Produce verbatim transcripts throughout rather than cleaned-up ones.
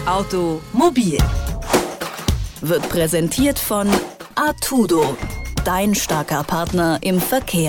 Automobil wird präsentiert von Artudo, dein starker Partner im Verkehr.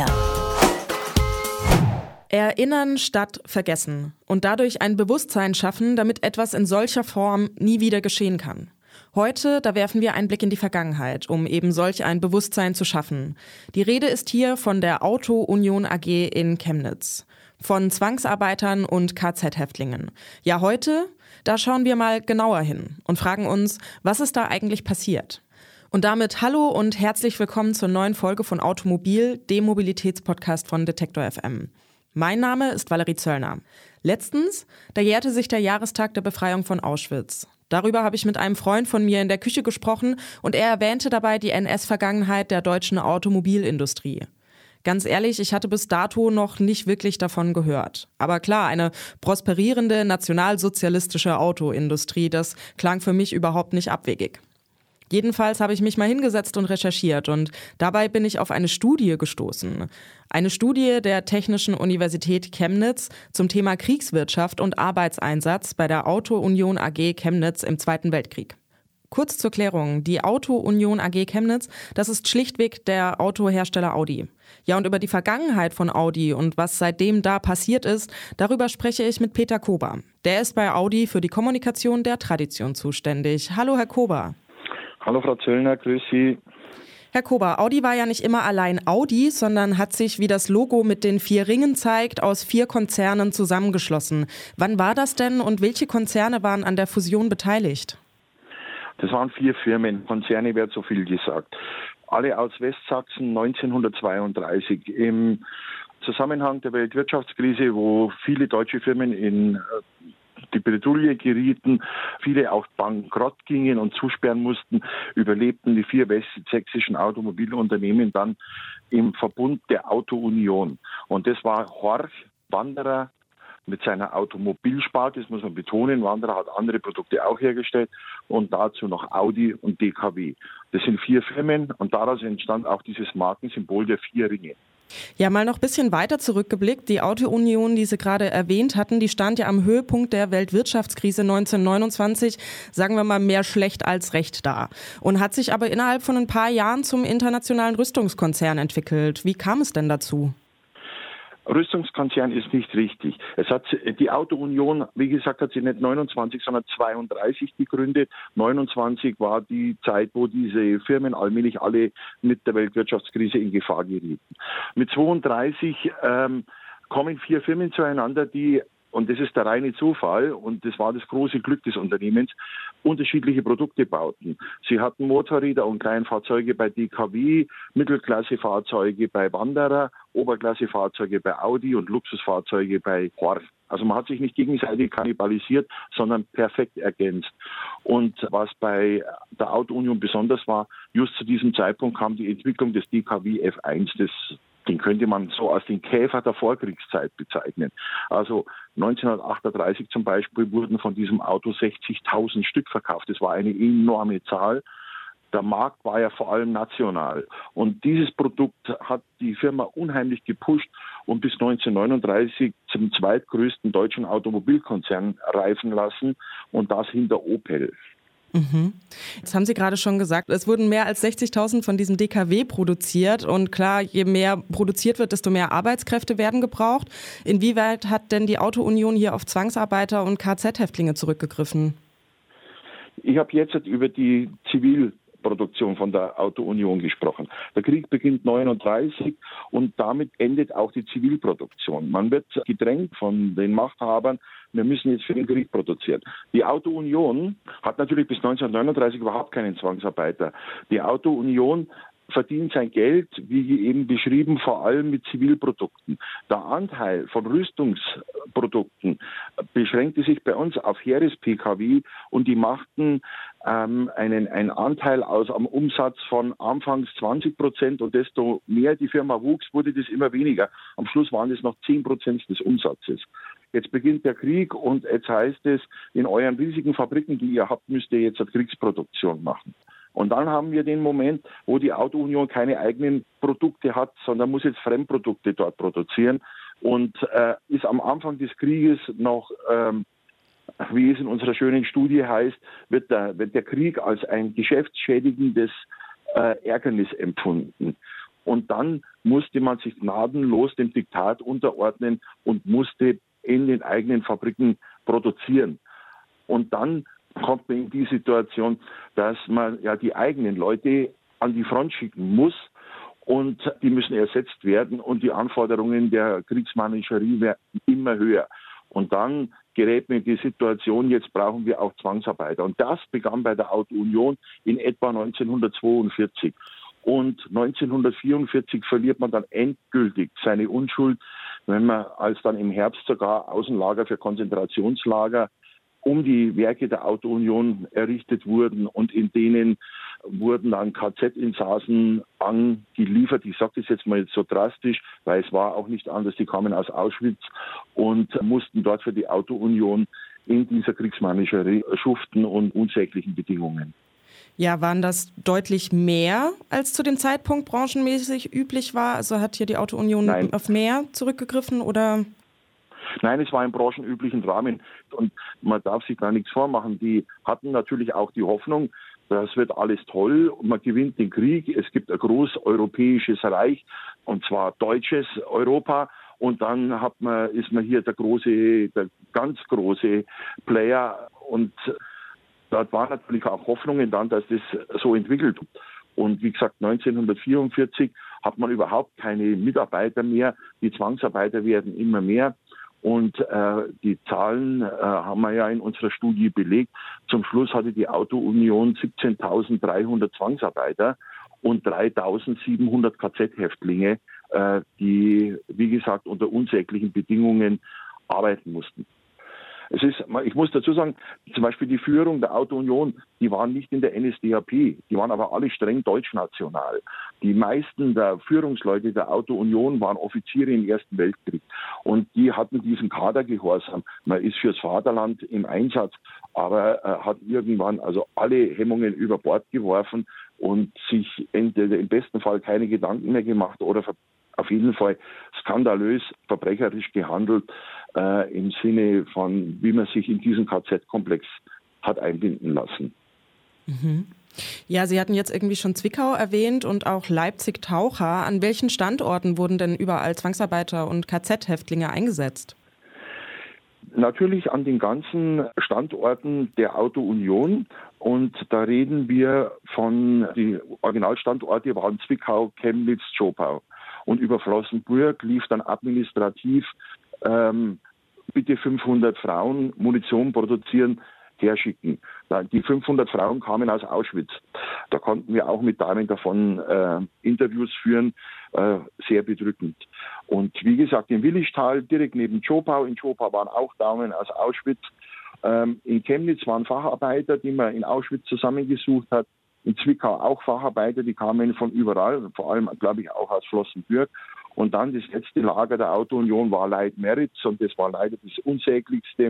Erinnern statt vergessen und dadurch ein Bewusstsein schaffen, damit etwas in solcher Form nie wieder geschehen kann. Heute, da werfen wir einen Blick in die Vergangenheit, um eben solch ein Bewusstsein zu schaffen. Die Rede ist hier von der Auto-Union A G in Chemnitz, von Zwangsarbeitern und K Z-Häftlingen. Ja, heute, da schauen wir mal genauer hin und fragen uns, was ist da eigentlich passiert? Und damit hallo und herzlich willkommen zur neuen Folge von Automobil, dem Mobilitätspodcast von Detektor F M. Mein Name ist Valerie Zöllner. Letztens, da jährte sich der Jahrestag der Befreiung von Auschwitz. Darüber habe ich mit einem Freund von mir in der Küche gesprochen und er erwähnte dabei die N S-Vergangenheit der deutschen Automobilindustrie. Ganz ehrlich, ich hatte bis dato noch nicht wirklich davon gehört. Aber klar, eine prosperierende nationalsozialistische Autoindustrie, das klang für mich überhaupt nicht abwegig. Jedenfalls habe ich mich mal hingesetzt und recherchiert und dabei bin ich auf eine Studie gestoßen. Eine Studie der Technischen Universität Chemnitz zum Thema Kriegswirtschaft und Arbeitseinsatz bei der Auto-Union A G Chemnitz im Zweiten Weltkrieg. Kurz zur Klärung, die Auto-Union A G Chemnitz, das ist schlichtweg der Autohersteller Audi. Ja, und über die Vergangenheit von Audi und was seitdem da passiert ist, darüber spreche ich mit Peter Kober. Der ist bei Audi für die Kommunikation der Tradition zuständig. Hallo, Herr Kober. Hallo Frau Zöllner, grüß Sie. Herr Kober, Audi war ja nicht immer allein Audi, sondern hat sich, wie das Logo mit den vier Ringen zeigt, aus vier Konzernen zusammengeschlossen. Wann war das denn und welche Konzerne waren an der Fusion beteiligt? Das waren vier Firmen, Konzerne wird so viel gesagt. Alle aus Westsachsen neunzehnhundertzweiunddreißig. Im Zusammenhang der Weltwirtschaftskrise, wo viele deutsche Firmen in die Bredouille gerieten, viele auch bankrott gingen und zusperren mussten, überlebten die vier westsächsischen Automobilunternehmen dann im Verbund der Auto-Union. Und das war Horch, Wanderer mit seiner Automobilsparte, das muss man betonen, Wanderer hat andere Produkte auch hergestellt und dazu noch Audi und D K W. Das sind vier Firmen und daraus entstand auch dieses Markensymbol der vier Ringe. Ja, mal noch ein bisschen weiter zurückgeblickt. Die Auto-Union, die Sie gerade erwähnt hatten, die stand ja am Höhepunkt der Weltwirtschaftskrise neunzehnhundertneunundzwanzig, sagen wir mal mehr schlecht als recht da. Und hat sich aber innerhalb von ein paar Jahren zum internationalen Rüstungskonzern entwickelt. Wie kam es denn dazu? Rüstungskonzern ist nicht richtig. Es hat die Auto-Union, wie gesagt, hat sie nicht neunundzwanzig, sondern zweiunddreißig gegründet. neunundzwanzig war die Zeit, wo diese Firmen allmählich alle mit der Weltwirtschaftskrise in Gefahr gerieten. Mit zweiunddreißig ähm, kommen vier Firmen zueinander, die, und das ist der reine Zufall, und das war das große Glück des Unternehmens, unterschiedliche Produkte bauten. Sie hatten Motorräder und Kleinfahrzeuge bei D K W, Mittelklassefahrzeuge bei Wanderer, Oberklassefahrzeuge bei Audi und Luxusfahrzeuge bei Horch. Also man hat sich nicht gegenseitig kannibalisiert, sondern perfekt ergänzt. Und was bei der Auto-Union besonders war, just zu diesem Zeitpunkt kam die Entwicklung des D K W F eins, des Den könnte man so als den Käfer der Vorkriegszeit bezeichnen. Also neunzehnhundertachtunddreißig zum Beispiel wurden von diesem Auto sechzigtausend Stück verkauft. Das war eine enorme Zahl. Der Markt war ja vor allem national. Und dieses Produkt hat die Firma unheimlich gepusht und bis neunzehnhundertneununddreißig zum zweitgrößten deutschen Automobilkonzern reifen lassen und das hinter Opel. Mhm. Jetzt haben Sie gerade schon gesagt, es wurden mehr als sechzigtausend von diesem D K W produziert und klar, je mehr produziert wird, desto mehr Arbeitskräfte werden gebraucht. Inwieweit hat denn die Auto-Union hier auf Zwangsarbeiter und K Z-Häftlinge zurückgegriffen? Ich habe jetzt über die Zivilproduktion von der Auto-Union gesprochen. Der Krieg beginnt neununddreißig und damit endet auch die Zivilproduktion. Man wird gedrängt von den Machthabern, wir müssen jetzt für den Krieg produzieren. Die Auto-Union hat natürlich bis neunzehnhundertneununddreißig überhaupt keinen Zwangsarbeiter. Die Auto-Union verdient sein Geld, wie eben beschrieben, vor allem mit Zivilprodukten. Der Anteil von Rüstungsprodukten beschränkte sich bei uns auf Heeres-P K W und die machten ähm, einen, einen Anteil aus am Umsatz von anfangs zwanzig Prozent und desto mehr die Firma wuchs, wurde das immer weniger. Am Schluss waren es noch zehn Prozent des Umsatzes. Jetzt beginnt der Krieg und jetzt heißt es, in euren riesigen Fabriken, die ihr habt, müsst ihr jetzt eine Kriegsproduktion machen. Und dann haben wir den Moment, wo die Auto-Union keine eigenen Produkte hat, sondern muss jetzt Fremdprodukte dort produzieren und äh, ist am Anfang des Krieges noch ähm, wie es in unserer schönen Studie heißt, wird der, wird der Krieg als ein geschäftsschädigendes äh, Ärgernis empfunden. Und dann musste man sich gnadenlos dem Diktat unterordnen und musste in den eigenen Fabriken produzieren. Und dann kommt man in die Situation, dass man ja die eigenen Leute an die Front schicken muss und die müssen ersetzt werden und die Anforderungen der Kriegsmanagerie werden immer höher. Und dann gerät man in die Situation, jetzt brauchen wir auch Zwangsarbeiter. Und das begann bei der Auto-Union in etwa neunzehnhundertzweiundvierzig. Und neunzehnhundertvierundvierzig verliert man dann endgültig seine Unschuld, wenn man als dann im Herbst sogar Außenlager für Konzentrationslager um die Werke der Auto-Union errichtet wurden und in denen wurden dann K Z-Insassen angeliefert. Ich sage das jetzt mal so drastisch, weil es war auch nicht anders. Die kamen aus Auschwitz und mussten dort für die Auto-Union in dieser Kriegsmanagerie schuften und unsäglichen Bedingungen. Ja, waren das deutlich mehr, als zu dem Zeitpunkt branchenmäßig üblich war? Also hat hier die Auto-Union Nein. auf mehr zurückgegriffen oder? Nein, es war im branchenüblichen Rahmen und man darf sich da nichts vormachen. Die hatten natürlich auch die Hoffnung, das wird alles toll und man gewinnt den Krieg. Es gibt ein groß europäisches Reich und zwar deutsches Europa und dann hat man, ist man hier der große, der ganz große Player und dort waren natürlich auch Hoffnungen dann, dass das so entwickelt. Und wie gesagt, neunzehnhundertvierundvierzig hat man überhaupt keine Mitarbeiter mehr. Die Zwangsarbeiter werden immer mehr. Und äh, die Zahlen äh, haben wir ja in unserer Studie belegt. Zum Schluss hatte die Auto-Union siebzehntausenddreihundert Zwangsarbeiter und dreitausendsiebenhundert K Z-Häftlinge, äh, die, wie gesagt, unter unsäglichen Bedingungen arbeiten mussten. Es ist, ich muss dazu sagen, zum Beispiel die Führung der Auto-Union, die waren nicht in der N S D A P, die waren aber alle streng deutschnational. Die meisten der Führungsleute der Auto-Union waren Offiziere im Ersten Weltkrieg und die hatten diesen Kadergehorsam. Man ist fürs Vaterland im Einsatz, aber äh, hat irgendwann also alle Hemmungen über Bord geworfen und sich entweder im besten Fall keine Gedanken mehr gemacht oder ver- auf jeden Fall skandalös, verbrecherisch gehandelt äh, im Sinne von, wie man sich in diesen K Z-Komplex hat einbinden lassen. Mhm. Ja, Sie hatten jetzt irgendwie schon Zwickau erwähnt und auch Leipzig-Taucher. An welchen Standorten wurden denn überall Zwangsarbeiter und K Z-Häftlinge eingesetzt? Natürlich an den ganzen Standorten der Auto-Union. Und da reden wir von, die Originalstandorte waren Zwickau, Chemnitz, Zschopau. Und über Flossenbürg lief dann administrativ, ähm, bitte fünfhundert Frauen Munition produzieren, herschicken. Die fünfhundert Frauen kamen aus Auschwitz. Da konnten wir auch mit Damen davon äh, Interviews führen, äh, sehr bedrückend. Und wie gesagt, in Willischtal, direkt neben Zschopau, in Zschopau waren auch Damen aus Auschwitz. Ähm, in Chemnitz waren Facharbeiter, die man in Auschwitz zusammengesucht hat. In Zwickau auch Facharbeiter, die kamen von überall, vor allem, glaube ich, auch aus Flossenbürg. Und dann das letzte Lager der Auto-Union war Leitmeritz und das war leider das unsäglichste.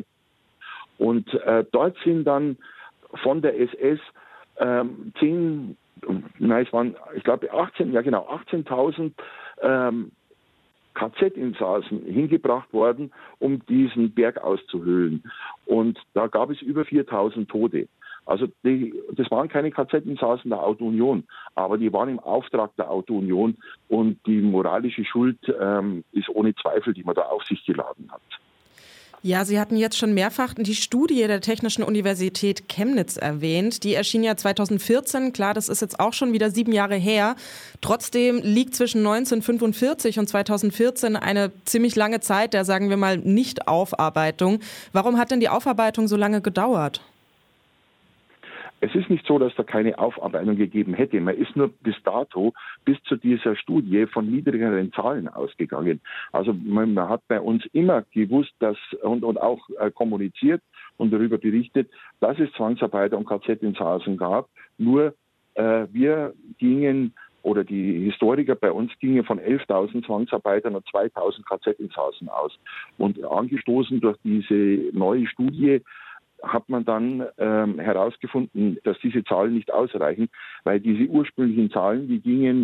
Und äh, dort sind dann von der S S ähm, zehn, nein, es waren, ich glaube, achtzehn, ja genau, achtzehntausend ähm, K Z-Insassen hingebracht worden, um diesen Berg auszuhöhlen. Und da gab es über viertausend Tote. Also die, das waren keine K Z-Insassen der Auto-Union, aber die waren im Auftrag der Auto-Union und die moralische Schuld ähm, ist ohne Zweifel, die man da auf sich geladen hat. Ja, Sie hatten jetzt schon mehrfach die Studie der Technischen Universität Chemnitz erwähnt. Die erschien ja zweitausendvierzehn. Klar, das ist jetzt auch schon wieder sieben Jahre her. Trotzdem liegt zwischen neunzehnhundertfünfundvierzig und zweitausendvierzehn eine ziemlich lange Zeit der, sagen wir mal, Nicht-Aufarbeitung. Warum hat denn die Aufarbeitung so lange gedauert? Es ist nicht so, dass da keine Aufarbeitung gegeben hätte. Man ist nur bis dato, bis zu dieser Studie von niedrigeren Zahlen ausgegangen. Also man, man hat bei uns immer gewusst, dass und, und auch äh, kommuniziert und darüber berichtet, dass es Zwangsarbeiter und K Z-Insassen gab. Nur äh, wir gingen oder die Historiker bei uns gingen von elftausend Zwangsarbeitern und zweitausend K Z-Insassen aus. Und angestoßen durch diese neue Studie hat man dann ähm, herausgefunden, dass diese Zahlen nicht ausreichen, weil diese ursprünglichen Zahlen, die gingen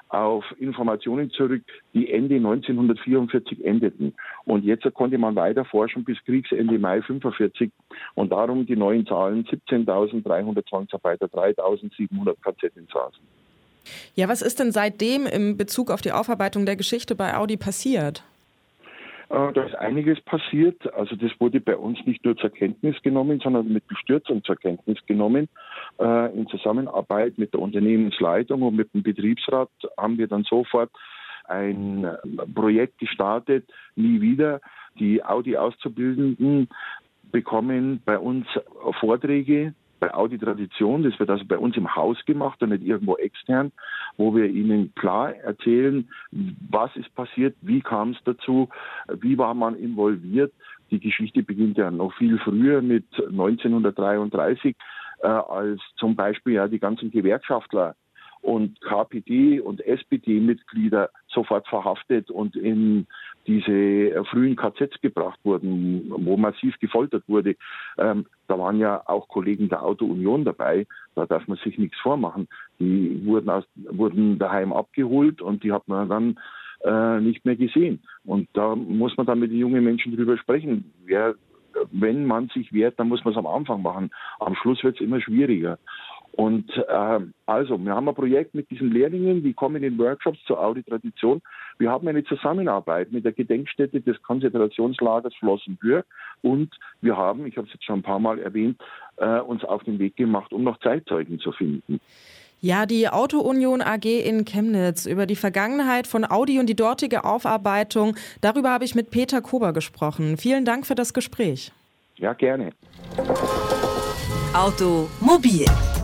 auf Informationen zurück, die Ende neunzehnhundertvierundvierzig endeten. Und jetzt konnte man weiter forschen bis Kriegsende Mai fünfundvierzig. Und darum die neuen Zahlen: siebzehntausenddreihundert Zwangsarbeiter, dreitausendsiebenhundert K Z-Insassen. Ja, was ist denn seitdem in Bezug auf die Aufarbeitung der Geschichte bei Audi passiert? Da ist einiges passiert. Also das wurde bei uns nicht nur zur Kenntnis genommen, sondern mit Bestürzung zur Kenntnis genommen. In Zusammenarbeit mit der Unternehmensleitung und mit dem Betriebsrat haben wir dann sofort ein Projekt gestartet, Nie wieder. Die Audi-Auszubildenden bekommen bei uns Vorträge bei Audi Tradition. Das wird also bei uns im Haus gemacht und nicht irgendwo extern, wo wir ihnen klar erzählen, was ist passiert, wie kam es dazu, wie war man involviert. Die Geschichte beginnt ja noch viel früher mit neunzehnhundertdreiunddreißig, äh, als zum Beispiel ja die ganzen Gewerkschaftler und K P D und S P D-Mitglieder sofort verhaftet und in diese frühen K Zs gebracht wurden, wo massiv gefoltert wurde. Ähm, da waren ja auch Kollegen der Auto-Union dabei, da darf man sich nichts vormachen. Die wurden, aus, wurden daheim abgeholt und die hat man dann äh, nicht mehr gesehen. Und da muss man dann mit den jungen Menschen drüber sprechen. Wer, wenn man sich wehrt, dann muss man es am Anfang machen. Am Schluss wird es immer schwieriger. Und äh, also, wir haben ein Projekt mit diesen Lehrlingen, die kommen in Workshops zur Audi-Tradition. Wir haben eine Zusammenarbeit mit der Gedenkstätte des Konzentrationslagers Flossenbürg und wir haben, ich habe es jetzt schon ein paar Mal erwähnt, äh, uns auf den Weg gemacht, um noch Zeitzeugen zu finden. Ja, die Auto-Union A G in Chemnitz, über die Vergangenheit von Audi und die dortige Aufarbeitung, darüber habe ich mit Peter Kober gesprochen. Vielen Dank für das Gespräch. Ja, gerne. Automobil